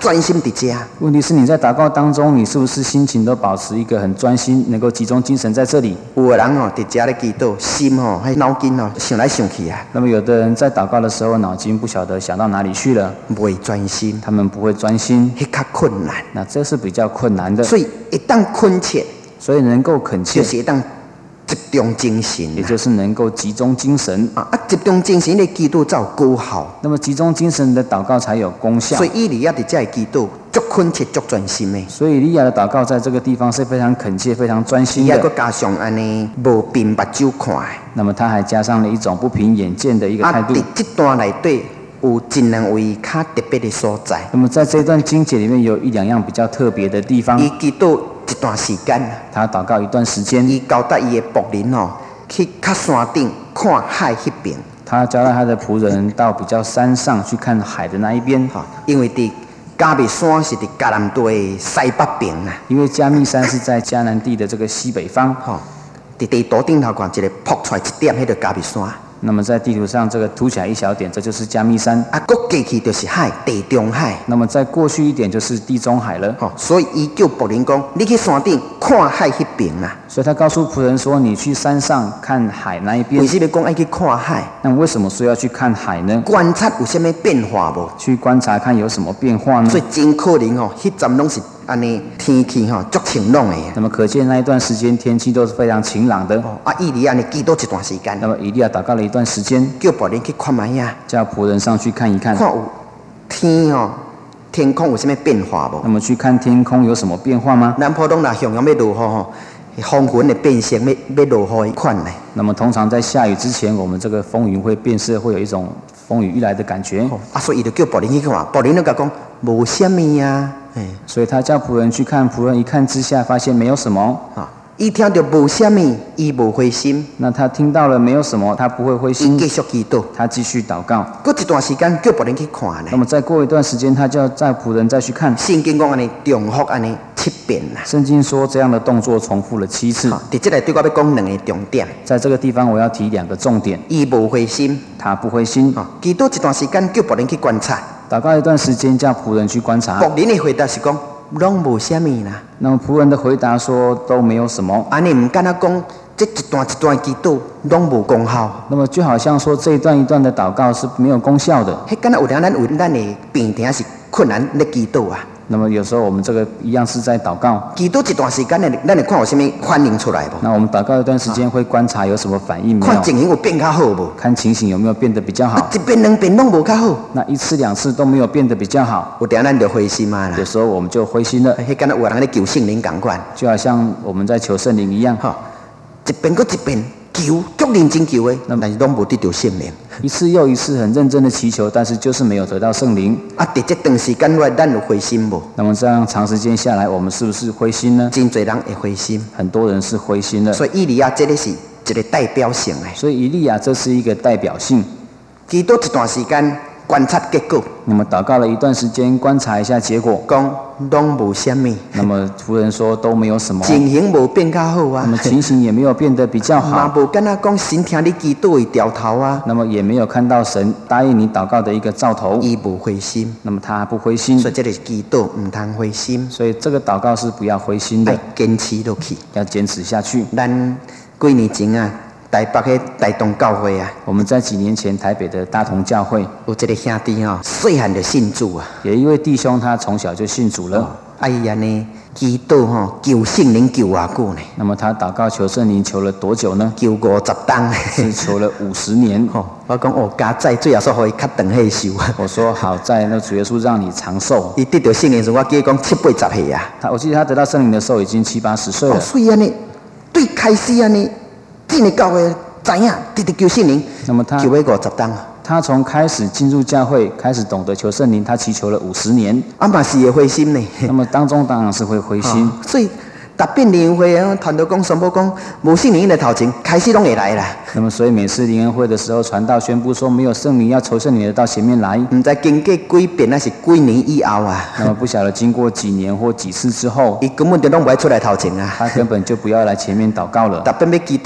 专心伫遮。 问题是你在祷告当中，你是不是心情都保持一个很专心，能够集中精神在这里？ 有的人伫遮咧祈祷，心迄脑筋想来想去啊。 那么有的人在祷告的时候，脑筋不晓得想到哪里去了， 袂专心， 他们不会专心， 迄较困难。 那这是比较困难的。 所以一旦恳切， 所以能够恳切， 就是一旦集中精神， 也就是能够集中精神集中精神的祈祷才有高效。 那么集中精神的祷告才有功效。 所以以利亚伫遮的祈祷，足恳切、足专心的。 所以以利亚的祷告在这个地方是非常恳切、非常专心的。 伊还佫加上安尼无凭目睭看的。 那么他还加上了一种不凭眼见的一个态度。 伫这段内底有一两位较特别的所在。 那么在这一段经节里面有一两样比较特别的地方。 伊祈祷一段时间， 他祷告一段时间， 伊交代伊的仆人去较山顶看海迄边。 他交代他的仆人到比较山上去看海的那一边。 因为伫加密山是伫迦南地的西北边啊。 因为加密山是在迦南地的这个西北方。 伫地图顶头看一个扑出来一点，迄个加密山。 那么在地图上这个凸起来一小点，这就是加密山。 过去就是海，地中海。 那么再过去一点就是地中海了。 所以伊叫仆人讲，你去山顶看海迄边啊。 所以他告诉仆人说，你去山上看海那一边。 为什么讲爱去看海？ 那为什么说要去看海呢？ 观察有什么变化无？ 去观察看有什么变化呢？ 所以真可能迄阵拢是安尼天气足晴朗的。 那么可见那一段时间天气都是非常晴朗的。 以利亚呢祈祷一段时间。 那么以利亚祷告了一段时间， 叫仆人去看卖呀， 叫仆人上去看一看， 看有天空有什么变化无？ 那么去看天空有什么变化吗？ 南普通若向阳要落雨风云的变成要落雨的款呢。 那么通常在下雨之前，我们这个风云会变色，会有一种风雨欲来的感觉。 所以伊就叫仆人去看，仆人就讲无什么呀。 所以他叫仆人去看，仆人一看之下发现没有什么。 伊听到无什么，伊无灰心。 那他听到了没有什么，他不会灰心。 伊继续祈祷， 他继续祷告。 过一段时间叫仆人去看呢。 那么再过一段时间，他就要叫仆人再去看。 圣经讲安尼重复安尼7遍啦。 圣经说这样的动作重复了7次。 在这里对我要讲2个重点。 在这个地方我要提2个重点。 伊无灰心， 他不灰心。 祈祷一段时间叫仆人去观察。 祷告一段时间叫仆人去观察。 仆人的回答是讲。拢无什么啦。 那么仆人的回答说都没有什么。 安尼唔敢若讲，这一段一段祈祷拢无功效。 那么就好像说这一段一段的祷告是没有功效的。 迄敢若有当咱为咱的病痛是困难咧祈祷啊。 那么有时候我们这个一样是在祷告。 祈祷一段时间，咱会看有什么反应出来无？ 那我们祷告一段时间会观察有什么反应没有？ 看情形有变较好无？ 看情形有没有变得比较好？ 一遍2遍拢无较好。 那1次2次都没有变得比较好。 有当咱就灰心啊啦。 有时候我们就灰心了。 迄敢若有人咧求圣灵同款。 就好像我们在求圣灵一样。 一遍搁一遍求，足认真求的，但是拢无得到圣灵。 1次又1次很认真的祈求，但是就是没有得到圣灵。 伫这段时间内，咱有灰心无？ 那么这样长时间下来，我们是不是灰心呢？ 真侪人会灰心， 很多人是灰心的。 所以以利亚这个是一个代表性的。 所以以利亚这是一个代表性。 祈祷一段时间，观察结果。 那么祷告了一段时间，观察一下结果。 讲拢无什么。 那么仆人说都没有什么。 情形无变较好啊。 那么情形也没有变得比较好。 嘛无敢若讲神听你祈祷会掉头啊。 那么也没有看到神答应你祷告的一个兆头。 伊无灰心。 那么他不灰心。 所以这个祈祷唔通灰心。 所以这个祷告是不要灰心的。 要坚持落去。 要坚持下去。 咱几年前啊。台北的大同教会啊， 我们在几年前台北的大同教会有一个兄弟细汉就信主啊。 有一位弟兄，他从小就信主了。 伊安尼祈祷求圣灵求偌久呢？ 那么他祷告求圣灵求了多久呢？ 求50冬， 是求了50年。 我讲加在最后说互伊较长岁寿。 我说好在那主耶稣让你长寿。 伊得到圣灵时，我记讲70、80岁啊。 我记得他得到圣灵的时候已经70、80岁了。 所以安尼对开始安尼。进入教会知影得求圣灵， 那么他求了50冬。 他从开始进入教会，开始懂得求圣灵，他祈求了50年。 嘛是会灰心呢。 那么当中当然是会灰心。 所以答辩联谊会传道讲、宣布讲，无圣灵的头前，开始拢会来啦。 那么所以每次联谊会的时候，传道宣布说没有圣灵，要求圣灵的到前面来。 唔知经过几遍，那是几年以后啊。 那么不晓得经过几年或几次之后， 伊根本就拢不爱出来头前啊。 他根本就不要来前面祷告了。 答辩要祈祷。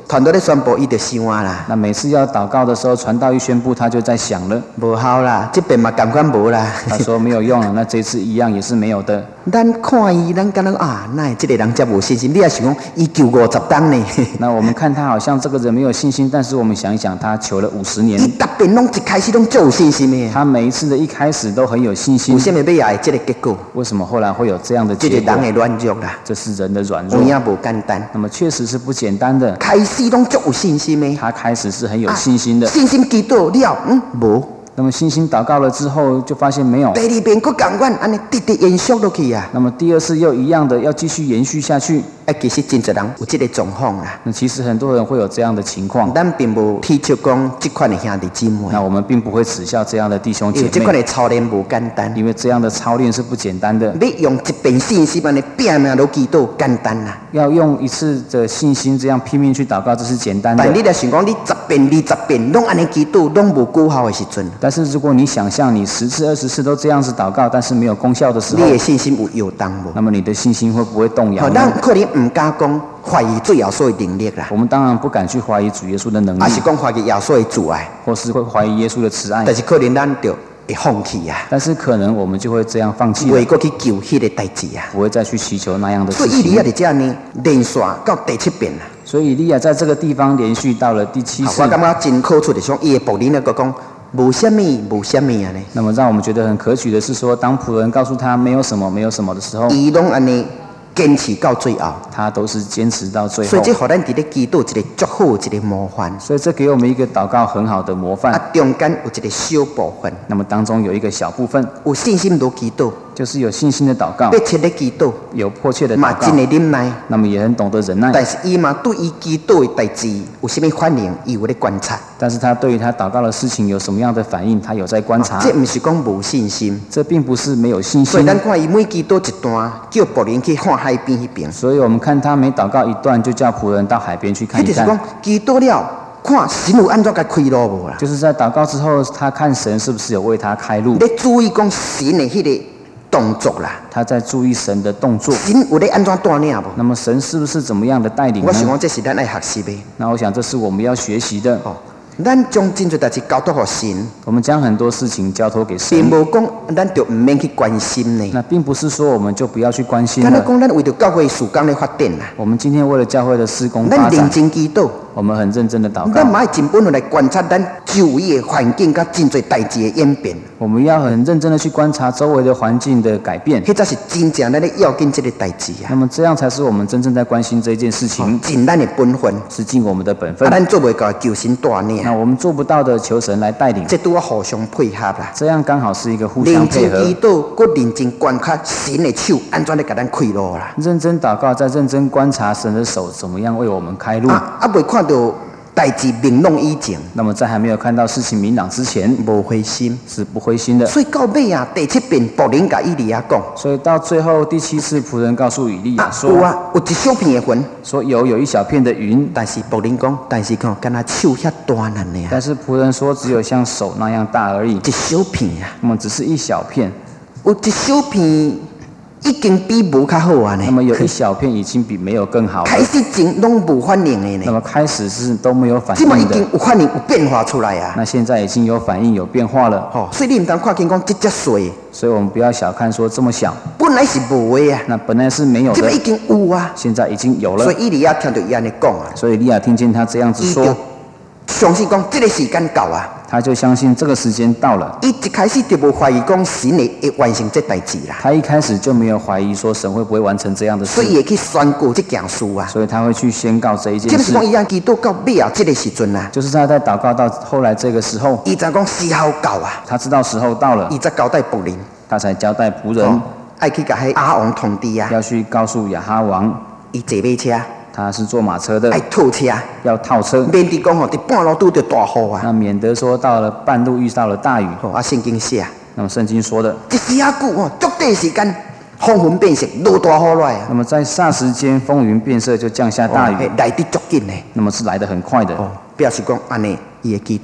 传道咧宣布，伊就想啊啦， 那每次要祷告的时候，传道一宣布，他就在想了。 无效啦，这边嘛感觉无啦。 他说没有用了，那这次一样也是没有的。 咱看伊，咱感觉啊，那这个人遮无信心，你也想讲，伊求50档呢？ 那我们看他好像这个人没有信心，但是我们想一想，他求了50年， 伊特别拢一开始拢最有信心的。 他每一次的一开始都很有信心。 为什么要来这个结果？ 为什么后来会有这样的这结果？ 个人的软弱啦， 这是人的软弱有，影无简单。 那么确实是不简单的。 开始拢足有信心的， 他开始是很有信心的， 信心祈祷了，无。 那么信心祷告了之后，就发现没有。 第二遍佫共款，安尼直直延续落去啊。 那么第二次又一样的，要继续延续下去。 其实真侪人有这个状况啦。 那其实很多人会有这样的情况。 咱并无提出讲这款的兄弟姊妹。 那我们并不会耻笑这样的弟兄姐妹。 这款的操练无简单。 因为这样的操练是不简单的。 要用一遍信心安尼拼命落祈祷简单啦。 要用一次的信心这样拼命去祷告，这是简单的。 但你若想讲你10遍、20遍拢安尼祈祷，拢无够效的时阵。 但是如果你想象你10次、20次都这样子祷告，但是没有功效的时候， 你的信心有摇动无？ 那么你的信心会不会动摇呢？ 咱可能唔敢讲怀疑最耶稣的能力啦。 我们当然不敢去怀疑主耶稣的能力， 还是讲怀疑耶稣的慈爱， 或是会怀疑耶稣的慈爱。 但是可能咱就会放弃啊。 但是可能我们就会这样放弃了， 袂过去求迄个代志啊， 不会再去祈求那样的事情。 所以以利亚在这呢，连续到第7遍啦。 所以以利亚在这个地方连续到了第7次。 我感觉真可取的，像伊的仆人个讲，无什么啊呢。 那么让我们觉得很可取的是说，当仆人告诉他没有什么的时候， 伊拢安尼坚持到最后， 他都是坚持到最后。 所以这互咱伫咧祈祷一个足好一个模范。 所以这给我们一个祷告很好的模范。 中间有一个小部分， 那么当中有一个小部分， 有信心落祈祷， 就是有信心的祷告， 迫切的祈祷， 有迫切的祷告， 嘛真的忍耐， 那么也很懂得忍耐。 但是伊嘛对伊祈祷的代志有什么反应，伊有咧观察。 但是他对于他祷告的事情有什么样的反应，他有在观察。 这不是讲无信心， 这并不是没有信心。 所以咱看伊每祈祷一段，叫仆人去看海边迄边。 所以我们看他每祷告一段，就叫仆人到海边去看一看。 就是讲祈祷了，看神有安怎甲开路无啦？ 就是在祷告之后，他看神是不是有为他开路。 你注意讲神的迄个动作啦。 他在注意神的动作。 神有咧安怎带领无？ 那么神是不是怎么样的带领呢？ 我想讲这是咱爱学习的。 那我想这是我们要学习的。 咱将真侪代志交托给神， 我们将很多事情交托给神， 并无讲咱就唔免去关心呢。 那并不是说我们就不要去关心了。 咱讲咱为着教会事工咧发展啦。 我们今天为了教会的事工发展， 咱认真祈祷， 我们很认真的祷告。 咱嘛要尽本事来观察咱周围的环境甲真侪代志的演变。 我们要很认真的去观察周围的环境的改变， 迄才是真正咱咧要紧这个代志啊。 那么这样才是我们真正在关心这件事情， 尽咱的本分， 是尽我们的本分。 咱做袂到求神带领， 那我们做不到的，求神来带领。 这都要互相配合啦。 这样刚好是一个互相配合。 认真祈祷，搁认真观察神的手安怎咧甲咱开路啦。 认真祷告，再认真观察神的手怎么样为我们开路。 未看到代志明朗以前， 那么在还没有看到事情明朗之前， 无灰心， 是不灰心的。 所以到尾啊，第7遍仆人甲以利亚讲， 所以到最后第7次，仆人告诉以利亚说： 有啊，有一小片的云， 说有一小片的云。 但是仆人讲，但是看，敢若手遐大呢啊。 但是仆人说，只有像手那样大而已， 一小片啊。 那么只是一小片， 有一小片。已经比无较好啊呢。 那么有一小片已经比没有更好了。 开始前拢无反应的呢。 那么开始是都没有反应的。 现在已经有反应有变化出来啊。 那现在已经有反应有变化了。 所以你唔当看见讲这只水。 所以我们不要小看说这么小。 本来是无的啊。 那本来是没有的。 这已经有啊。 现在已经有了。 所以以利亚听到伊安尼讲啊。 所以以利亚听见他这样子说， 相信讲这个时间到啊。 他就相信这个时间到了。 伊一开始就无怀疑讲神会完成这代志啦。 他一开始就没有怀疑说神会不会完成这样的事。 所以会去宣告这件事啊。 所以他会去宣告这一件事。 就是讲伊安祈祷到尾啊，这个时阵啊。 就是他在祷告到后来这个时候。 伊才讲时候到啊。 他知道时候到了。 伊才交代仆人。 他才交代仆人。 爱去甲迄亚哈王通知啊。 要去告诉亚哈王。 伊坐马车。 他是坐马车的， 爱套车， 要套车， 免得讲吼，伫半路拄着大雨啊。 那免得说到了半路遇到了大雨。 圣经写， 那么圣经说的， 一时啊久吼，足短时间，风云变色，落大雨来啊。 那么在霎时间，风云变色，就降下大雨， 来得足紧呢。 那么是来得很快的。 表示讲安尼，伊的祈祷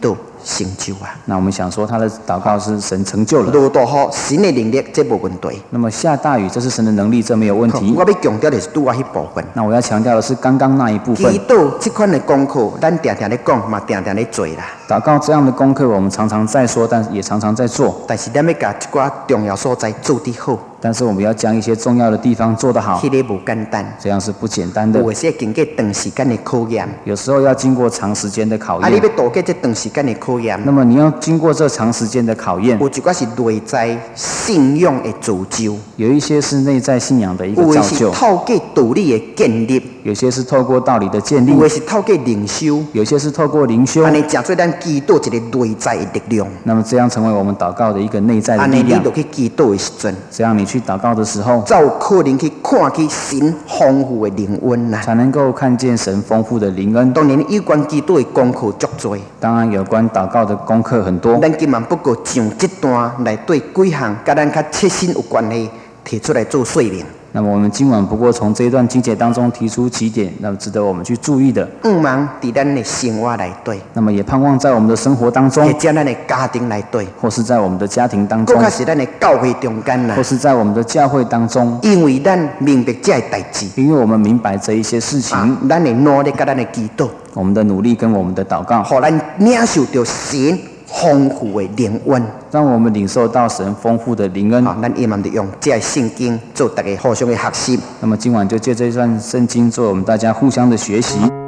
成就啊。 那我们想说，他的祷告是神成就了。 落大雨，神的能力这无问题。 那么下大雨，这是神的能力，这没有问题。 我要强调的是拄啊迄部分。 那我要强调的是刚刚那一部分。 祈祷这款的功课，咱常常咧讲，嘛常常咧做啦。 祷告这样的功课，我们常常在说，但也常常在做。 但是咱要把一寡重要所在做得好。 但是我们要将一些重要的地方做得好， 迄个无简单， 这样是不简单的。 有的是经过长时间的考验， 有时候要经过长时间的考验。 你要度过这长时间的考验， 那么你要经过这长时间的考验， 有一寡是内在信仰的造就， 有一些是内在信仰的一个造就， 有的是透过道理的建立， 有些是透过道理的建立， 有的是透过灵修， 有些是透过灵修。 安尼成做咱祈祷一个内在的力量。 那么这样成为我们祷告的一个内在的力量。 安尼你就去祈祷的时阵， 这样你去祷告的时候， 才有可能去看去神丰富的灵恩呐， 才能够看见神丰富的灵恩。 当然，有关祈祷的功课足多。 当然，有关祷告的功课很多。 咱今晚不过从这段来对几项跟咱较切身有关系提出来做说明。 那么我们今晚不过从这一段经节当中提出几点，那么值得我们去注意的。 望在咱的生活内底， 那么也盼望在我们的生活当中， 或者咱的家庭内底， 或是在我们的家庭当中， 或是咱的教会中间啦， 或是在我们的教会当中， 因为咱明白这代志， 因为我们明白这一些事情， 咱的努力跟咱的祈祷， 我们的努力跟我们的祷告， 让咱领受到神丰富的灵恩， 让我们领受到神丰富的灵恩。 咱一晚就用这圣经做大家互相的学习。 那么今晚就借这段圣经做我们大家互相的学习。